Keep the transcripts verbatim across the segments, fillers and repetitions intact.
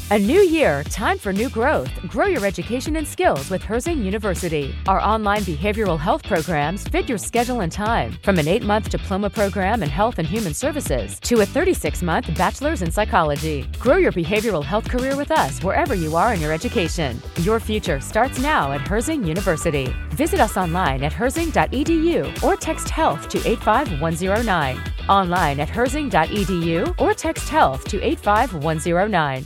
A new year, time for new growth. Grow your education and skills with Herzing University. Our online behavioral health programs fit your schedule and time, from an eight-month diploma program in health and human services to a thirty-six month bachelor's in psychology. Grow your behavioral health career with us wherever you are in your education. Your future starts now at Herzing University. Visit us online at herzing dot e d u or text health to eight five one zero nine. Online at herzing dot e d u or text health to eight five one zero nine.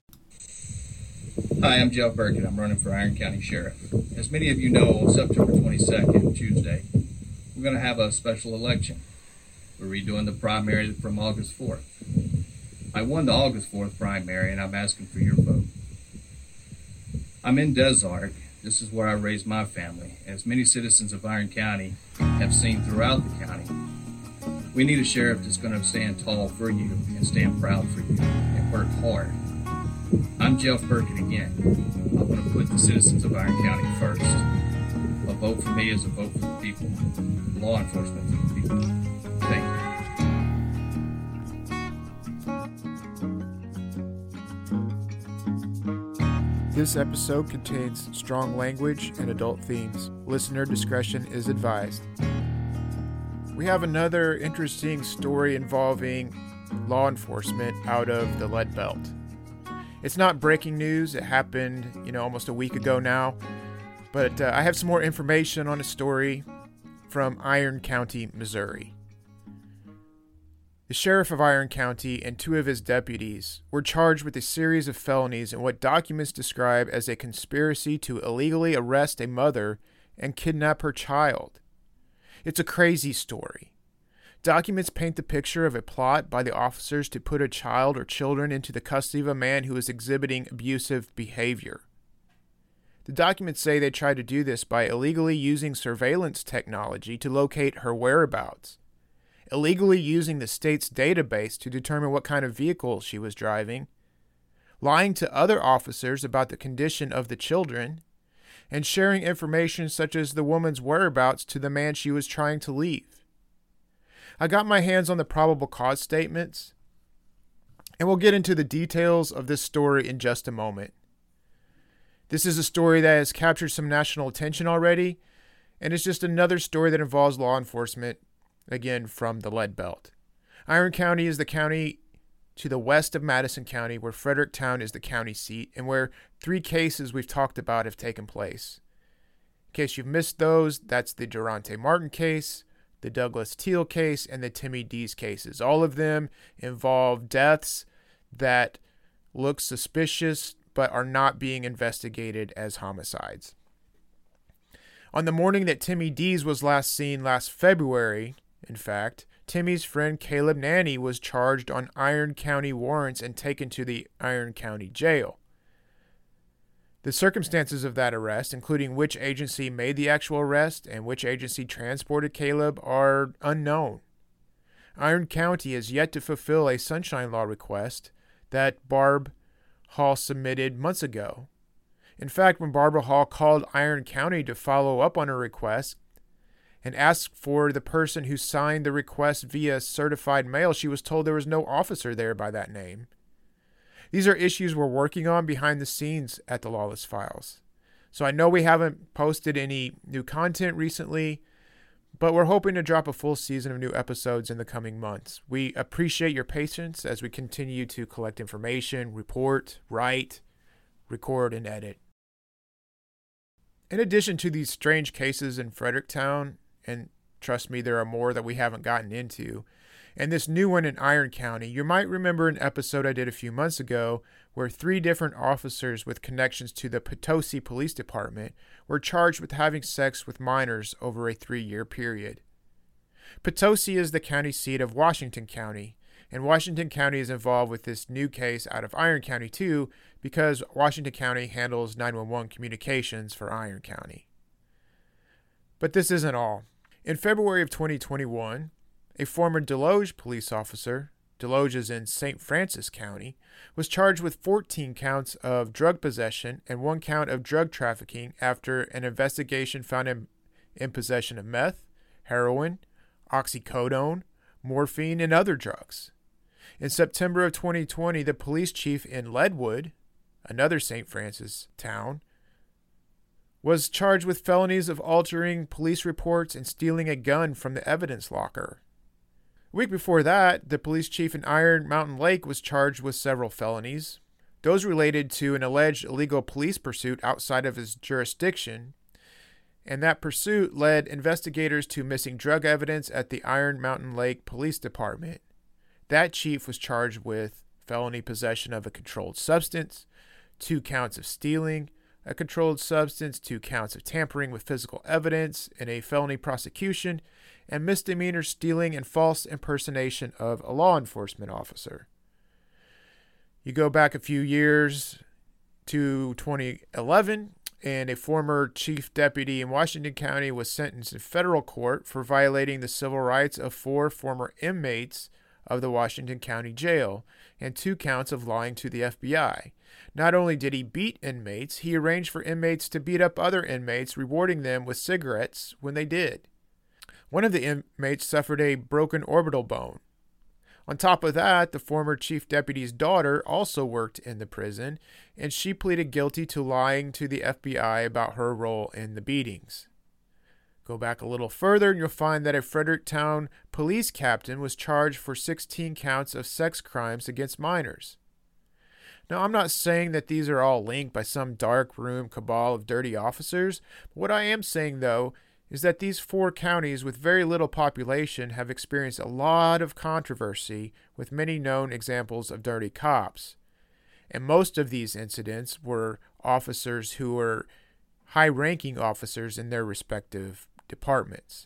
Hi, I'm Jeff Burkett. I'm running for Iron County Sheriff. As many of you know, on September twenty-second, Tuesday, we're going to have a special election. We're redoing the primary from August fourth. I won the August fourth primary, and I'm asking for your vote. I'm in Des Arc. This is where I raised my family. As many citizens of Iron County have seen throughout the county, we need a sheriff that's going to stand tall for you and stand proud for you and work hard. I'm Jeff Burkett again. I'm going to put the citizens of Iron County first. A vote for me is a vote for the people. Law enforcement for the people. Thank you. This episode contains strong language and adult themes. Listener discretion is advised. We have another interesting story involving law enforcement out of the Lead Belt. It's not breaking news. It happened, you know, almost a week ago now. But uh, I have some more information on a story from Iron County, Missouri. The sheriff of Iron County and two of his deputies were charged with a series of felonies in what documents describe as a conspiracy to illegally arrest a mother and kidnap her child. It's a crazy story. Documents paint the picture of a plot by the officers to put a child or children into the custody of a man who is exhibiting abusive behavior. The documents say they tried to do this by illegally using surveillance technology to locate her whereabouts, illegally using the state's database to determine what kind of vehicle she was driving, lying to other officers about the condition of the children, and sharing information such as the woman's whereabouts to the man she was trying to leave. I got my hands on the probable cause statements, and we'll get into the details of this story in just a moment. This is a story that has captured some national attention already, and it's just another story that involves law enforcement, again, from the Lead Belt. Iron County is the county to the west of Madison County, where Fredericktown is the county seat, and where three cases we've talked about have taken place. In case you've missed those, that's the Durante Martin case, the Douglas Teal case, and the Timmy Dees cases. All of them involve deaths that look suspicious but are not being investigated as homicides. On the morning that Timmy Dees was last seen last February, in fact, Timmy's friend Caleb Nanny was charged on Iron County warrants and taken to the Iron County jail. The circumstances of that arrest, including which agency made the actual arrest and which agency transported Caleb, are unknown. Iron County has yet to fulfill a Sunshine Law request that Barb Hall submitted months ago. In fact, when Barbara Hall called Iron County to follow up on her request and asked for the person who signed the request via certified mail, she was told there was no officer there by that name. These are issues we're working on behind the scenes at the Lawless Files. So I know we haven't posted any new content recently, but we're hoping to drop a full season of new episodes in the coming months. We appreciate your patience as we continue to collect information, report, write, record, and edit. In addition to these strange cases in Fredericktown, and trust me, there are more that we haven't gotten into, and this new one in Iron County, you might remember an episode I did a few months ago where three different officers with connections to the Potosi Police Department were charged with having sex with minors over a three-year period. Potosi is the county seat of Washington County, and Washington County is involved with this new case out of Iron County too, because Washington County handles nine one one communications for Iron County. But this isn't all. In February of twenty twenty-one, a former Deloge police officer, Deloge is in Saint Francis County, was charged with fourteen counts of drug possession and one count of drug trafficking after an investigation found him in possession of meth, heroin, oxycodone, morphine, and other drugs. In September of twenty twenty, the police chief in Leadwood, another Saint Francis town, was charged with felonies of altering police reports and stealing a gun from the evidence locker. A week before that, the police chief in Iron Mountain Lake was charged with several felonies. Those related to an alleged illegal police pursuit outside of his jurisdiction, and that pursuit led investigators to missing drug evidence at the Iron Mountain Lake Police Department. That chief was charged with felony possession of a controlled substance, two counts of stealing a controlled substance, two counts of tampering with physical evidence in a felony prosecution, and misdemeanor stealing and false impersonation of a law enforcement officer. You go back a few years to twenty eleven, and a former chief deputy in Washington County was sentenced in federal court for violating the civil rights of four former inmates of the Washington County Jail and two counts of lying to the F B I. Not only did he beat inmates, he arranged for inmates to beat up other inmates, rewarding them with cigarettes when they did. One of the inmates suffered a broken orbital bone. On top of that, the former chief deputy's daughter also worked in the prison, and she pleaded guilty to lying to the F B I about her role in the beatings. Go back a little further and you'll find that a Fredericktown police captain was charged for sixteen counts of sex crimes against minors. Now, I'm not saying that these are all linked by some dark room cabal of dirty officers. What I am saying, though, is that these four counties with very little population have experienced a lot of controversy with many known examples of dirty cops. And most of these incidents were officers who were high-ranking officers in their respective departments.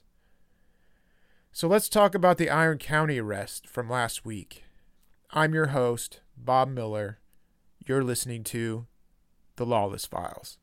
So let's talk about the Iron County arrest from last week. I'm your host, Bob Miller. You're listening to The Lawless Files.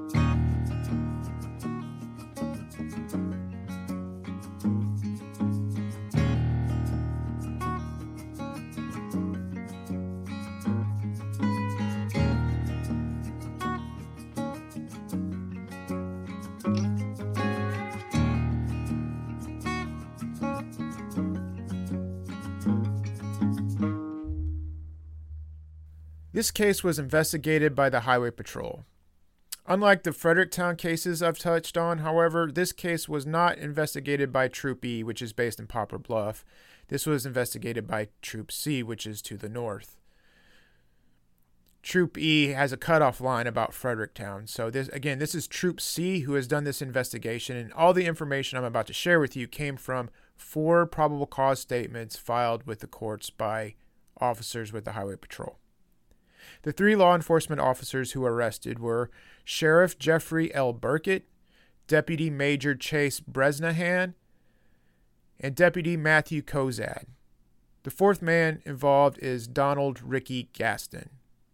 This case was investigated by the Highway Patrol. Unlike the Fredericktown cases I've touched on, however, this case was not investigated by Troop E, which is based in Poplar Bluff. This was investigated by Troop C, which is to the north. Troop E has a cutoff line about Fredericktown. So this, again, this is Troop C who has done this investigation, and all the information I'm about to share with you came from four probable cause statements filed with the courts by officers with the Highway Patrol. The three law enforcement officers who were arrested were Sheriff Jeffrey L. Burkett, Deputy Major Chase Bresnahan, and Deputy Matthew Kozad. The fourth man involved is Donald Ricky Gaston.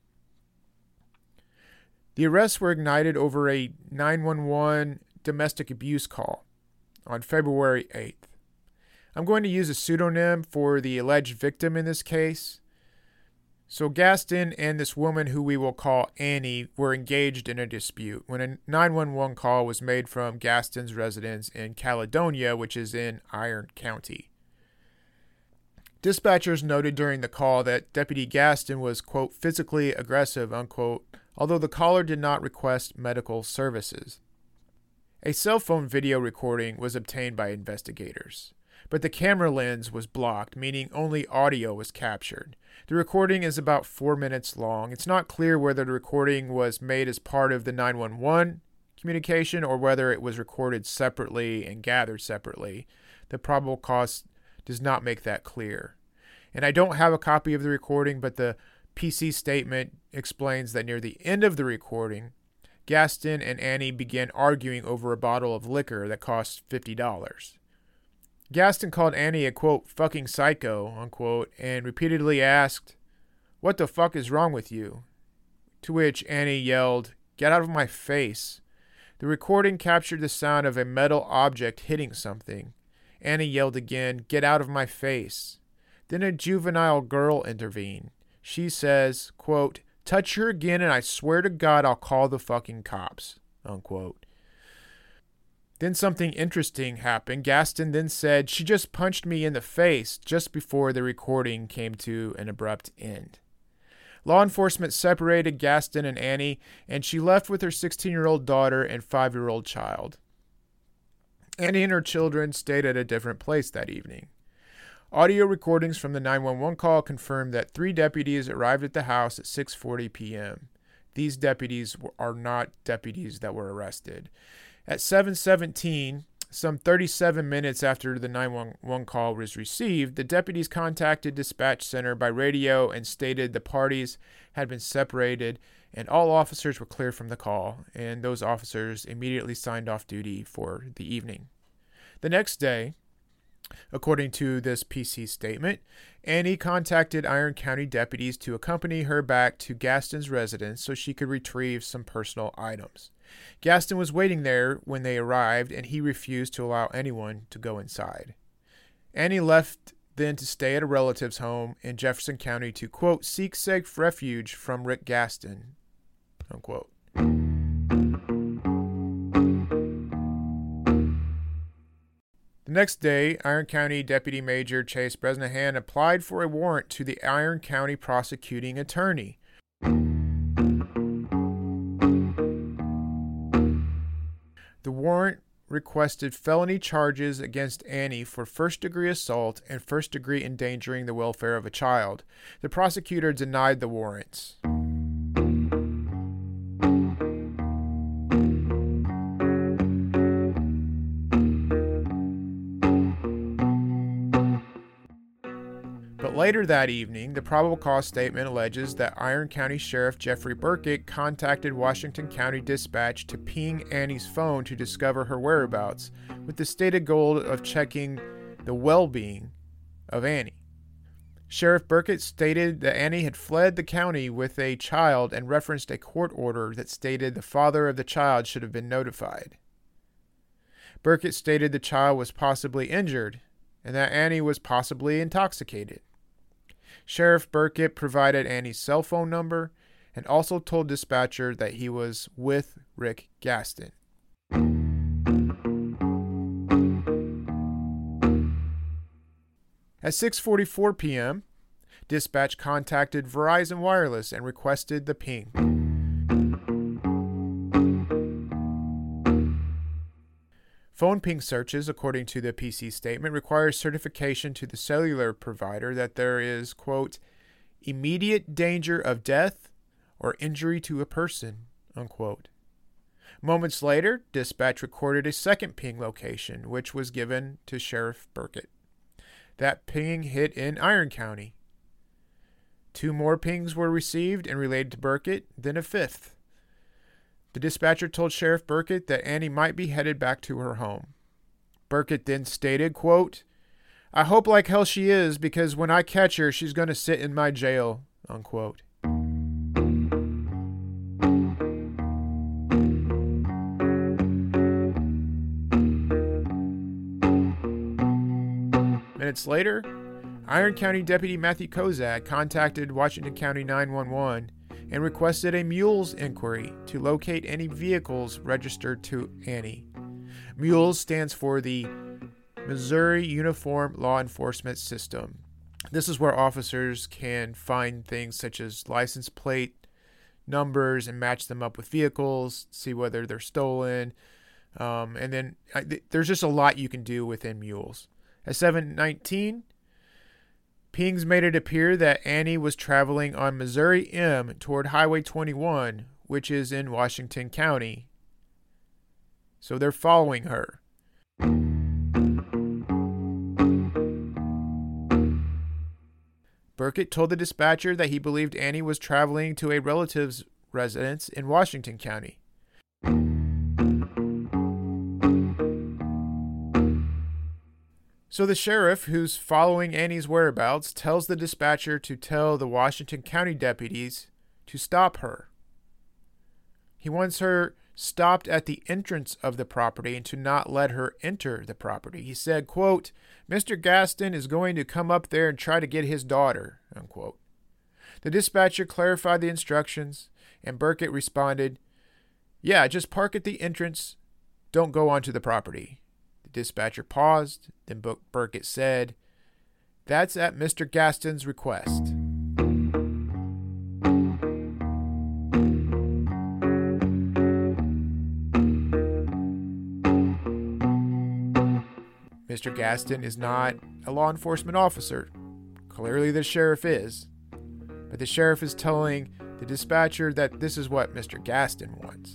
The arrests were ignited over a nine one one domestic abuse call on February eighth. I'm going to use a pseudonym for the alleged victim in this case. So Gaston and this woman, who we will call Annie, were engaged in a dispute when a nine one one call was made from Gaston's residence in Caledonia, which is in Iron County. Dispatchers noted during the call that Deputy Gaston was, quote, physically aggressive, unquote, although the caller did not request medical services. A cell phone video recording was obtained by investigators, but the camera lens was blocked, meaning only audio was captured. The recording is about four minutes long. It's not clear whether the recording was made as part of the nine one one communication or whether it was recorded separately and gathered separately. The probable cause does not make that clear. And I don't have a copy of the recording, but the P C statement explains that near the end of the recording, Gaston and Annie began arguing over a bottle of liquor that cost fifty dollars. Gaston called Annie a, quote, fucking psycho, unquote, and repeatedly asked, "What the fuck is wrong with you?" To which Annie yelled, "Get out of my face." The recording captured the sound of a metal object hitting something. Annie yelled again, "Get out of my face." Then a juvenile girl intervened. She says, quote, "Touch her again and I swear to God I'll call the fucking cops," unquote. Then something interesting happened. Gaston then said, "She just punched me in the face," just before the recording came to an abrupt end. Law enforcement separated Gaston and Annie, and she left with her sixteen-year-old daughter and five-year-old child. Annie and her children stayed at a different place that evening. Audio recordings from the nine one one call confirmed that three deputies arrived at the house at six forty p.m. These deputies are not deputies that were arrested. At seven seventeen, some thirty-seven minutes after the nine one one call was received, the deputies contacted dispatch center by radio and stated the parties had been separated and all officers were cleared from the call, and those officers immediately signed off duty for the evening. The next day, according to this P C statement, Annie contacted Iron County deputies to accompany her back to Gaston's residence so she could retrieve some personal items. Gaston was waiting there when they arrived, and he refused to allow anyone to go inside. Annie left then to stay at a relative's home in Jefferson County to, quote, seek safe refuge from Rick Gaston, unquote. The next day, Iron County Deputy Major Chase Bresnahan applied for a warrant to the Iron County prosecuting attorney. The warrant requested felony charges against Annie for first-degree assault and first-degree endangering the welfare of a child. The prosecutor denied the warrants. But later that evening, the probable cause statement alleges that Iron County Sheriff Jeffrey Burkett contacted Washington County Dispatch to ping Annie's phone to discover her whereabouts, with the stated goal of checking the well-being of Annie. Sheriff Burkett stated that Annie had fled the county with a child and referenced a court order that stated the father of the child should have been notified. Burkett stated the child was possibly injured and that Annie was possibly intoxicated. Sheriff Burkett provided Annie's cell phone number and also told dispatcher that he was with Rick Gaston. At six forty-four p.m., dispatch contacted Verizon Wireless and requested the ping. Phone ping searches, according to the P C statement, require certification to the cellular provider that there is, quote, immediate danger of death or injury to a person, unquote. Moments later, dispatch recorded a second ping location, which was given to Sheriff Burkett. That ping hit in Iron County. Two more pings were received and related to Burkett, then a fifth. The dispatcher told Sheriff Burkett that Annie might be headed back to her home. Burkett then stated, quote, I hope like hell she is, because when I catch her, she's going to sit in my jail, unquote. Minutes later, Iron County Deputy Matthew Kozak contacted Washington County nine one one and requested a MULES inquiry to locate any vehicles registered to Annie. MULES stands for the Missouri Uniform Law Enforcement System. This is where officers can find things such as license plate numbers and match them up with vehicles, see whether they're stolen. Um, and then I, th- there's just a lot you can do within MULES. At seven nineteen, pings made it appear that Annie was traveling on Missouri M toward Highway twenty-one, which is in Washington County. So they're following her. Burkett told the dispatcher that he believed Annie was traveling to a relative's residence in Washington County. So the sheriff, who's following Annie's whereabouts, tells the dispatcher to tell the Washington County deputies to stop her. He wants her stopped at the entrance of the property and to not let her enter the property. He said, quote, Mister Gaston is going to come up there and try to get his daughter, unquote. The dispatcher clarified the instructions, and Burkett responded, yeah, just park at the entrance. Don't go onto the property. Dispatcher paused, then Burkett said, that's at Mister Gaston's request. Mister Gaston is not a law enforcement officer. Clearly the sheriff is. But the sheriff is telling the dispatcher that this is what Mister Gaston wants.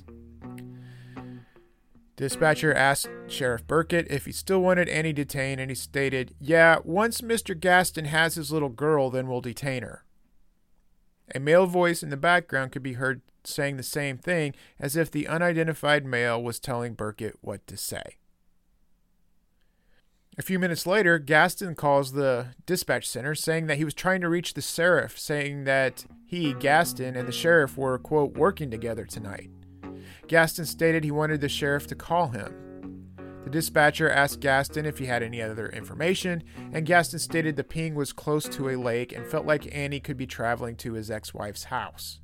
Dispatcher asked Sheriff Burkett if he still wanted Annie detained, and he stated, "Yeah, once Mister Gaston has his little girl, then we'll detain her." A male voice in the background could be heard saying the same thing, as if the unidentified male was telling Burkett what to say. A few minutes later, Gaston calls the dispatch center saying that he was trying to reach the sheriff, saying that he, Gaston, and the sheriff were, quote, working together tonight. Gaston stated he wanted the sheriff to call him. The dispatcher asked Gaston if he had any other information, and Gaston stated the ping was close to a lake and felt like Annie could be traveling to his ex-wife's house.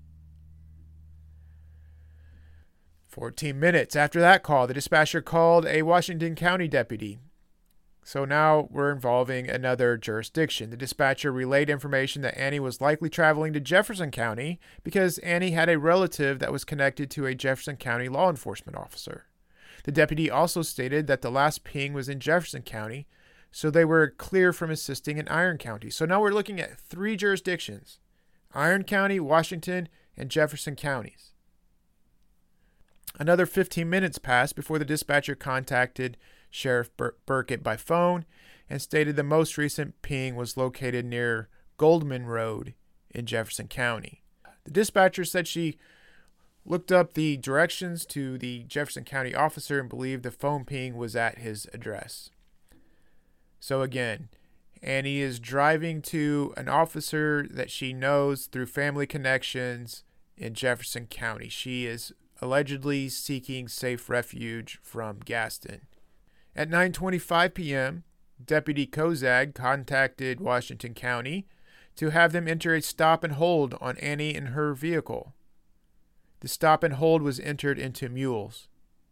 Fourteen minutes after that call, the dispatcher called a Washington County deputy. So now we're involving another jurisdiction. The dispatcher relayed information that Annie was likely traveling to Jefferson County because Annie had a relative that was connected to a Jefferson County law enforcement officer. The deputy also stated that the last ping was in Jefferson County, so they were clear from assisting in Iron County. So now we're looking at three jurisdictions: Iron County, Washington, and Jefferson counties. Another fifteen minutes passed before the dispatcher contacted Sheriff Bur- Burkett by phone and stated the most recent ping was located near Goldman Road in Jefferson County. The dispatcher said she looked up the directions to the Jefferson County officer and believed the phone ping was at his address. So again, Annie is driving to an officer that she knows through family connections in Jefferson County. She is allegedly seeking safe refuge from Gaston. At nine twenty-five p.m., Deputy Kozag contacted Washington County to have them enter a stop and hold on Annie and her vehicle. The stop and hold was entered into mules.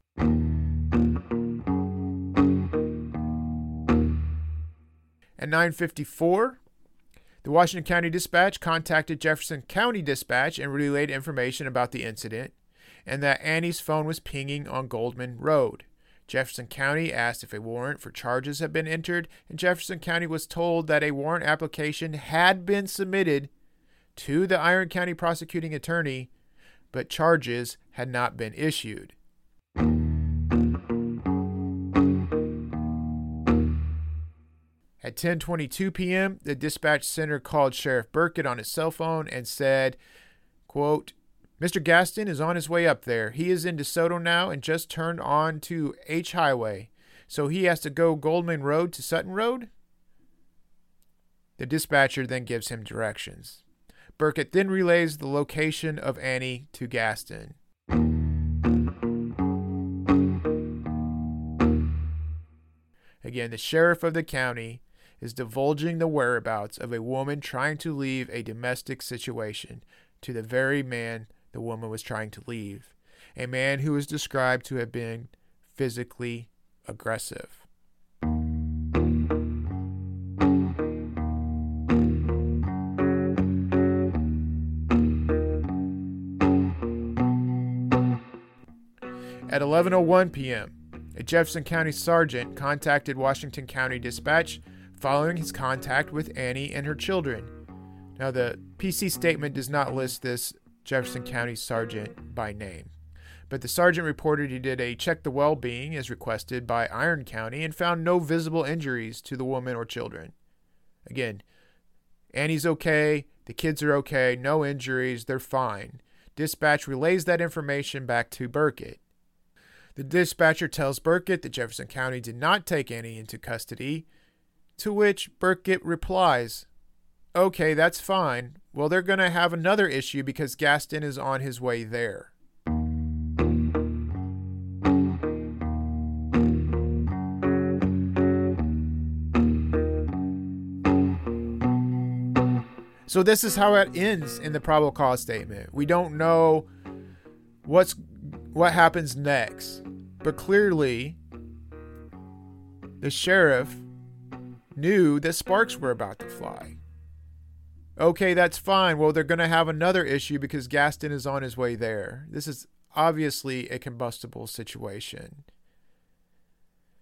At nine fifty-four, the Washington County Dispatch contacted Jefferson County Dispatch and relayed information about the incident and that Annie's phone was pinging on Goldman Road. Jefferson County asked if a warrant for charges had been entered, and Jefferson County was told that a warrant application had been submitted to the Iron County prosecuting attorney, but charges had not been issued. At ten twenty-two p.m., the dispatch center called Sheriff Burkett on his cell phone and said, quote, "Mister Gaston is on his way up there. He is in DeSoto now and just turned on to H Highway. So he has to go Goldman Road to Sutton Road?" The dispatcher then gives him directions. Burkett then relays the location of Annie to Gaston. Again, the sheriff of the county is divulging the whereabouts of a woman trying to leave a domestic situation to the very man the woman was trying to leave, a man who is described to have been physically aggressive. At eleven oh one p.m., a Jefferson County sergeant contacted Washington County Dispatch following his contact with Annie and her children. Now, the P C statement does not list this Jefferson County sergeant by name, but the sergeant reported he did a check the well-being as requested by Iron County and found no visible injuries to the woman or children. Again, Annie's okay, the kids are okay, no injuries, they're fine. Dispatch relays that information back to Burkett. The dispatcher tells Burkett that Jefferson County did not take Annie into custody, to which Burkett replies, "Okay, that's fine. Well, they're going to have another issue because Gaston is on his way there." So this is how it ends in the probable cause statement. We don't know what's what happens next, but clearly the sheriff knew that sparks were about to fly. Okay, that's fine. Well, they're going to have another issue because Gaston is on his way there. This is obviously a combustible situation.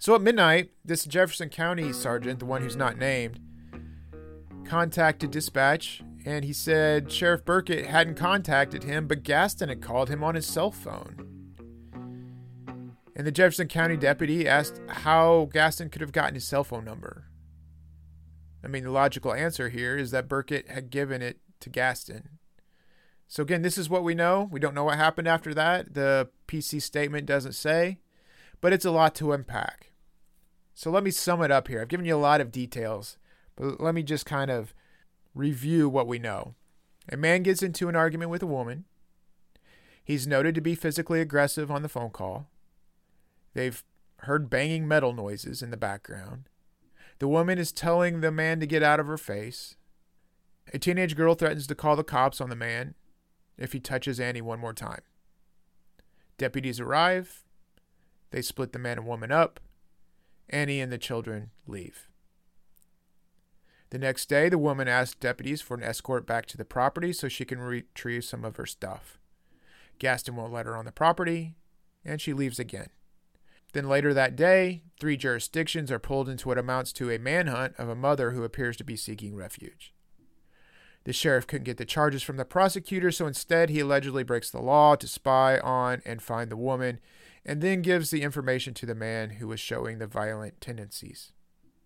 So at midnight, this Jefferson County sergeant, the one who's not named, contacted dispatch, and he said Sheriff Burkett hadn't contacted him, but Gaston had called him on his cell phone. And the Jefferson County deputy asked how Gaston could have gotten his cell phone number. I mean, the logical answer here is that Burkett had given it to Gaston. So again, this is what we know. We don't know what happened after that. The P C statement doesn't say, but it's a lot to unpack. So let me sum it up here. I've given you a lot of details, but let me just kind of review what we know. A man gets into an argument with a woman. He's noted to be physically aggressive on the phone call. They've heard banging metal noises in the background. The woman is telling the man to get out of her face. A teenage girl threatens to call the cops on the man if he touches Annie one more time. Deputies arrive. They split the man and woman up. Annie and the children leave. The next day, the woman asks deputies for an escort back to the property so she can retrieve some of her stuff. Gaston won't let her on the property, and she leaves again. Then later that day, three jurisdictions are pulled into what amounts to a manhunt of a mother who appears to be seeking refuge. The sheriff couldn't get the charges from the prosecutor, so instead he allegedly breaks the law to spy on and find the woman, and then gives the information to the man who was showing the violent tendencies.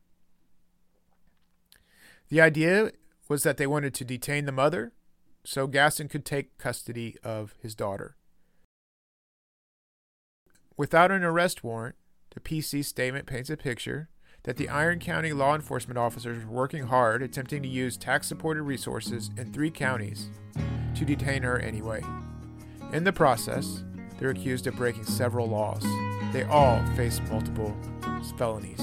The idea was that they wanted to detain the mother so Gaston could take custody of his daughter. Without an arrest warrant, the P C statement paints a picture that the Iron County law enforcement officers were working hard, attempting to use tax-supported resources in three counties to detain her anyway. In the process, they're accused of breaking several laws. They all face multiple felonies.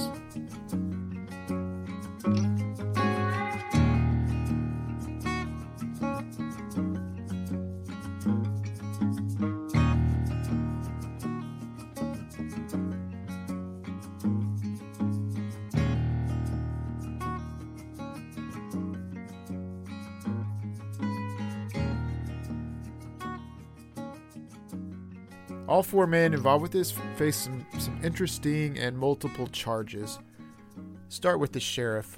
All four men involved with this face some, some interesting and multiple charges. Start with the sheriff.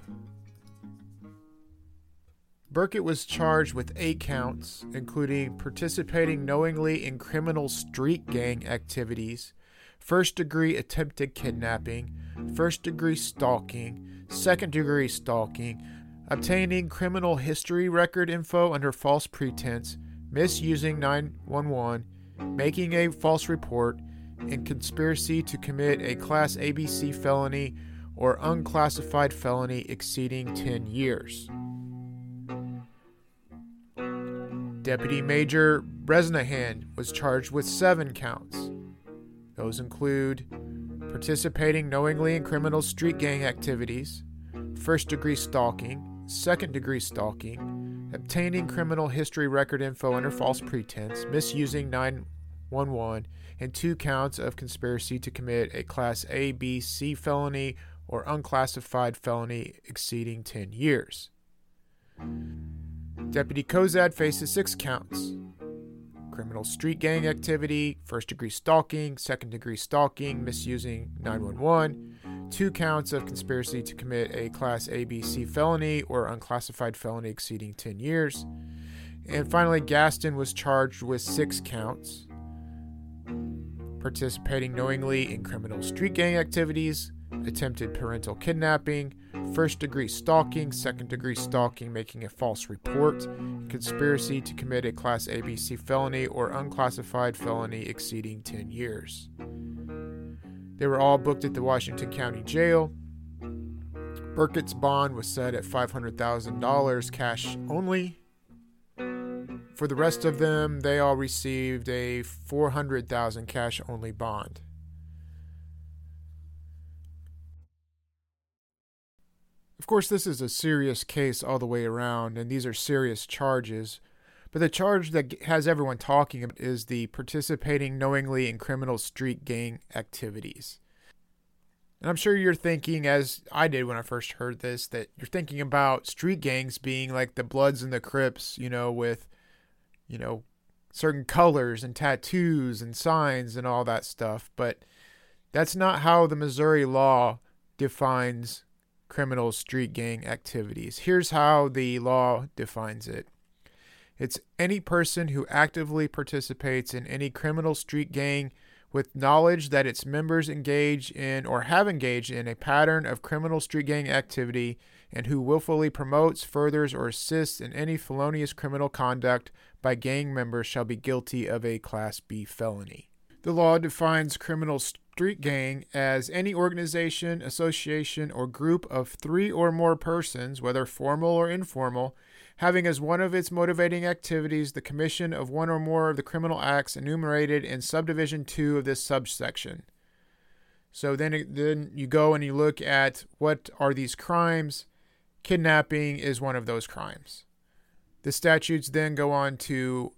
Burkett was charged with eight counts, including participating knowingly in criminal street gang activities, first-degree attempted kidnapping, first-degree stalking, second-degree stalking, obtaining criminal history record info under false pretense, misusing nine one one, making a false report, and conspiracy to commit a Class A B C felony or unclassified felony exceeding ten years. Deputy Major Bresnahan was charged with seven counts. Those include participating knowingly in criminal street gang activities, first-degree stalking, second-degree stalking, obtaining criminal history record info under false pretense, misusing nine one one, and two counts of conspiracy to commit a Class A, B, C felony or unclassified felony exceeding ten years. Deputy Kozad faces six counts: criminal street gang activity, first-degree stalking, second-degree stalking, misusing nine one one, two counts of conspiracy to commit a Class A, B, C felony or unclassified felony exceeding ten years. And finally, Gaston was charged with six counts: participating knowingly in criminal street gang activities, attempted parental kidnapping, first-degree stalking, second-degree stalking, making a false report, conspiracy to commit a Class A B C felony or unclassified felony exceeding ten years. They were all booked at the Washington County Jail. Burkett's bond was set at five hundred thousand dollars cash only. For the rest of them, they all received a four hundred thousand dollars cash only bond. Of course, this is a serious case all the way around, and these are serious charges. But the charge that has everyone talking about is the participating knowingly in criminal street gang activities. And I'm sure you're thinking, as I did when I first heard this, that you're thinking about street gangs being like the Bloods and the Crips, you know, with, you know, certain colors and tattoos and signs and all that stuff. But That's not how the Missouri law defines criminal street gang activities. Here's how the law defines it. It's any person who actively participates in any criminal street gang with knowledge that its members engage in or have engaged in a pattern of criminal street gang activity and who willfully promotes, furthers, or assists in any felonious criminal conduct by gang members shall be guilty of a Class B felony. The law defines criminal street gang as any organization, association, or group of three or more persons, whether formal or informal, having as one of its motivating activities the commission of one or more of the criminal acts enumerated in subdivision two of this subsection. So then, then you go and you look at what are these crimes. Kidnapping is one of those crimes. The statutes then go on to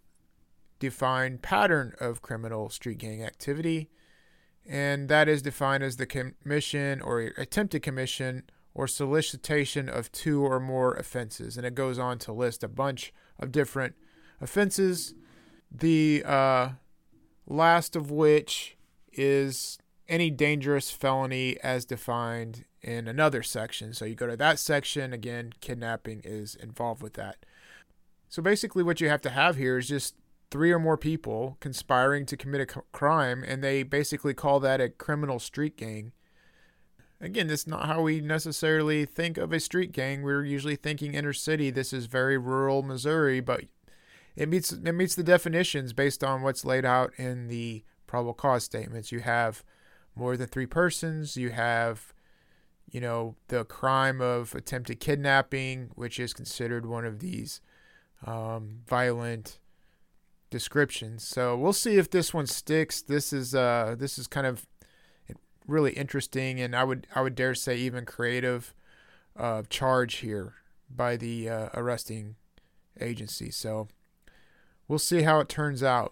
define pattern of criminal street gang activity, and that is defined as the commission or attempted commission or solicitation of two or more offenses. And it goes on to list a bunch of different offenses, the uh, last of which is any dangerous felony as defined in another section. So you go to that section, again, kidnapping is involved with that. So basically what you have to have here is just three or more people conspiring to commit a crime, and they basically call that a criminal street gang. Again, that's not how we necessarily think of a street gang. We're usually thinking inner city. This is very rural Missouri, but it meets it meets the definitions based on what's laid out in the probable cause statements. You have more than three persons. You have, you know, the crime of attempted kidnapping, which is considered one of these um, violent descriptions. So we'll see if this one sticks. This is uh, this is kind of really interesting, and I would I would dare say even creative uh, charge here by the uh, arresting agency. So we'll see how it turns out.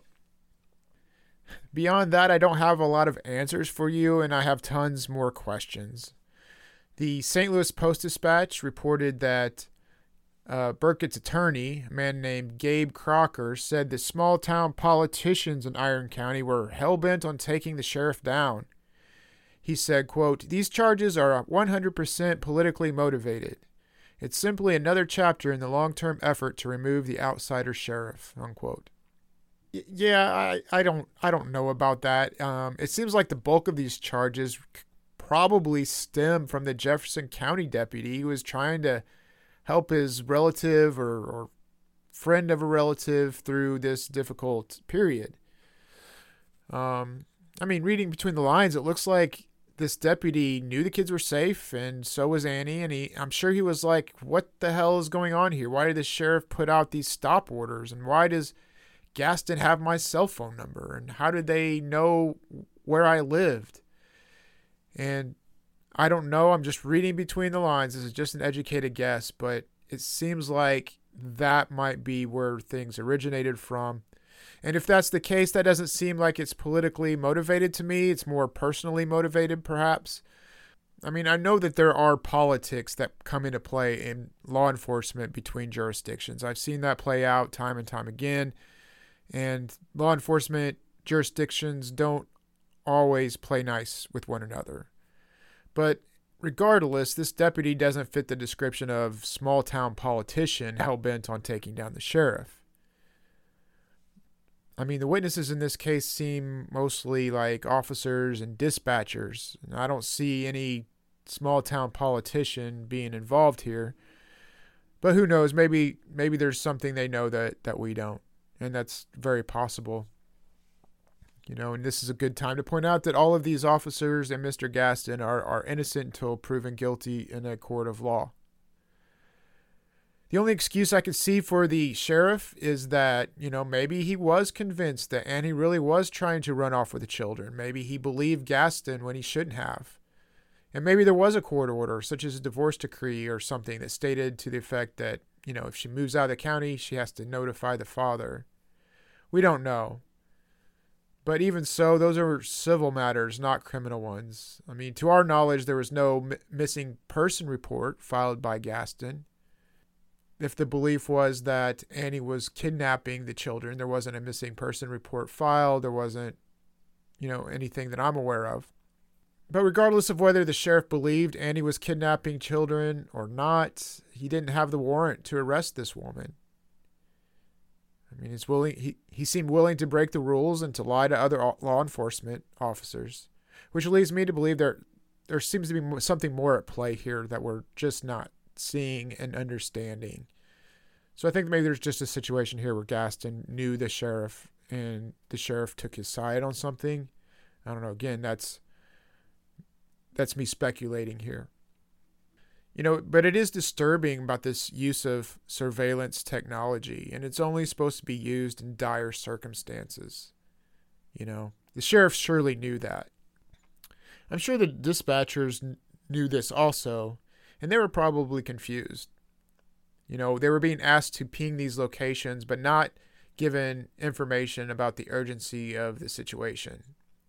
Beyond that, I don't have a lot of answers for you, and I have tons more questions. The Saint Louis Post-Dispatch reported that uh, Burkett's attorney, a man named Gabe Crocker, said the small-town politicians in Iron County were hell-bent on taking the sheriff down. He said, quote, "These charges are one hundred percent politically motivated. It's simply another chapter in the long-term effort to remove the outsider sheriff," unquote. Y- yeah, I, I don't I don't know about that. Um, it seems like the bulk of these charges probably stem from the Jefferson County deputy who was trying to help his relative or, or friend of a relative through this difficult period. Um, I mean, reading between the lines, it looks like this deputy knew the kids were safe, and so was Annie, and he, I'm sure he was like, what the hell is going on here? Why did the sheriff put out these stop orders, and why does Gaston have my cell phone number, and how did they know where I lived? And I don't know, I'm just reading between the lines. This is just an educated guess, but it seems like that might be where things originated from. And if that's the case, that doesn't seem like it's politically motivated to me. It's more personally motivated, perhaps. I mean, I know that there are politics that come into play in law enforcement between jurisdictions. I've seen that play out time and time again. And law enforcement jurisdictions don't always play nice with one another. But regardless, this deputy doesn't fit the description of small-town politician hell-bent on taking down the sheriff. I mean, the witnesses in this case seem mostly like officers and dispatchers. I don't see any small-town politician being involved here. But who knows? Maybe maybe there's something they know that, that we don't. And that's very possible. You know, and this is a good time to point out that all of these officers and Mister Gaston are, are innocent until proven guilty in a court of law. The only excuse I could see for the sheriff is that, you know, maybe he was convinced that Annie really was trying to run off with the children. Maybe he believed Gaston when he shouldn't have. And maybe there was a court order, such as a divorce decree or something that stated to the effect that, you know, if she moves out of the county, she has to notify the father. We don't know. But even so, those are civil matters, not criminal ones. I mean, to our knowledge, there was no m- missing person report filed by Gaston. If the belief was that Annie was kidnapping the children, there wasn't a missing person report filed. There wasn't, you know, anything that I'm aware of. But regardless of whether the sheriff believed Annie was kidnapping children or not, he didn't have the warrant to arrest this woman. I mean, he's willing. He, he seemed willing to break the rules and to lie to other law enforcement officers, which leads me to believe there there seems to be something more at play here that we're just not seeing and understanding. So I think maybe there's just a situation here where Gaston knew the sheriff and the sheriff took his side on something. I don't know. Again, that's that's me speculating here. You know, but it is disturbing about this use of surveillance technology, and it's only supposed to be used in dire circumstances. You know, the sheriff surely knew that. I'm sure the dispatchers n- knew this also, and they were probably confused. You know, they were being asked to ping these locations, but not given information about the urgency of the situation.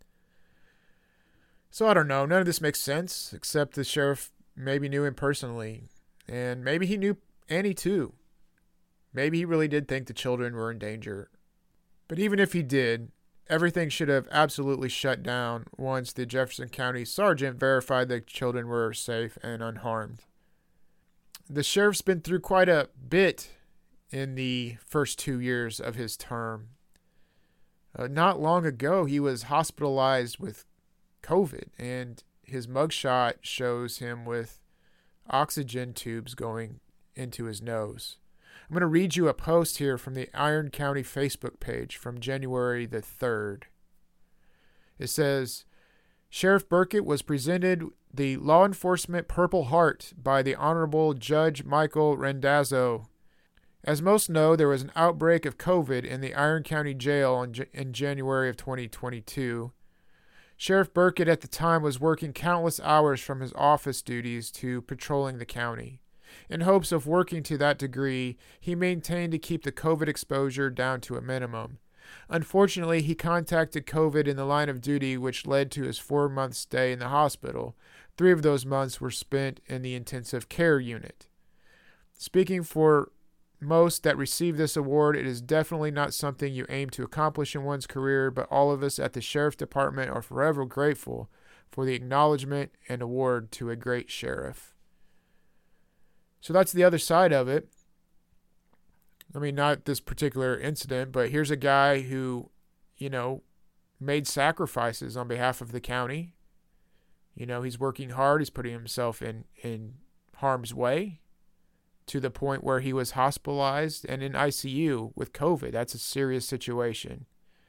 So I don't know. None of this makes sense, except the sheriff maybe knew him personally, and maybe he knew Annie too. Maybe he really did think the children were in danger. But even if he did, everything should have absolutely shut down once the Jefferson County sergeant verified the children were safe and unharmed. The sheriff's been through quite a bit in the first two years of his term. Uh, not long ago, he was hospitalized with COVID, and his mugshot shows him with oxygen tubes going into his nose. I'm going to read you a post here from the Iron County Facebook page from January the third. It says, Sheriff Burkett was presented the Law Enforcement Purple Heart by the Honorable Judge Michael Randazzo. As most know, there was an outbreak of COVID in the Iron County Jail in, in January of twenty twenty-two. Sheriff Burkett at the time was working countless hours from his office duties to patrolling the county. In hopes of working to that degree, he maintained to keep the COVID exposure down to a minimum. Unfortunately, he contacted COVID in the line of duty, which led to his four-month stay in the hospital. Three of those months were spent in the intensive care unit. Speaking for most that receive this award, it is definitely not something you aim to accomplish in one's career, but all of us at the Sheriff's Department are forever grateful for the acknowledgement and award to a great sheriff. So that's the other side of it. I mean, not this particular incident, but here's a guy who, you know, made sacrifices on behalf of the county. You know, he's working hard. He's putting himself in, in harm's way to the point where he was hospitalized and in I C U with COVID. That's a serious situation.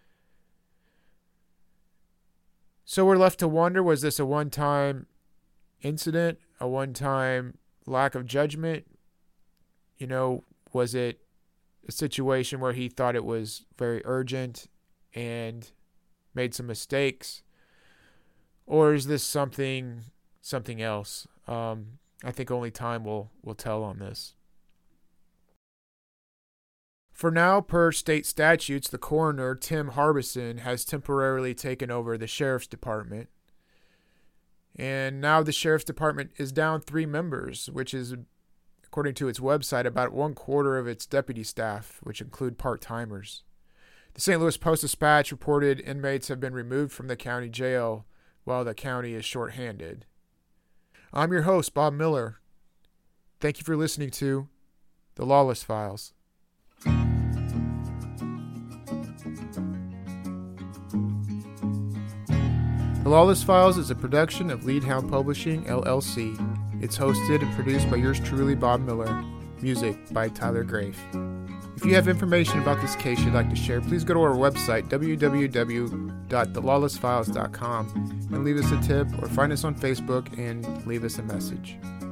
So we're left to wonder, was this a one-time incident, a one-time lack of judgment? You know, was it a situation where he thought it was very urgent and made some mistakes? Or is this something something else? Um, I think only time will, will tell on this. For now, per state statutes, the coroner, Tim Harbison, has temporarily taken over the Sheriff's Department. And now the Sheriff's Department is down three members, which is, according to its website, about one quarter of its deputy staff, which include part-timers. The Saint Louis Post-Dispatch reported inmates have been removed from the county jail while the county is shorthanded. I'm your host, Bob Miller. Thank you for listening to The Lawless Files. The Lawless Files is a production of Leadhound Publishing, L L C. It's hosted and produced by yours truly, Bob Miller. Music by Tyler Grafe. If you have information about this case you'd like to share, please go to our website, w w w dot the lawless files dot com, and leave us a tip, or find us on Facebook and leave us a message.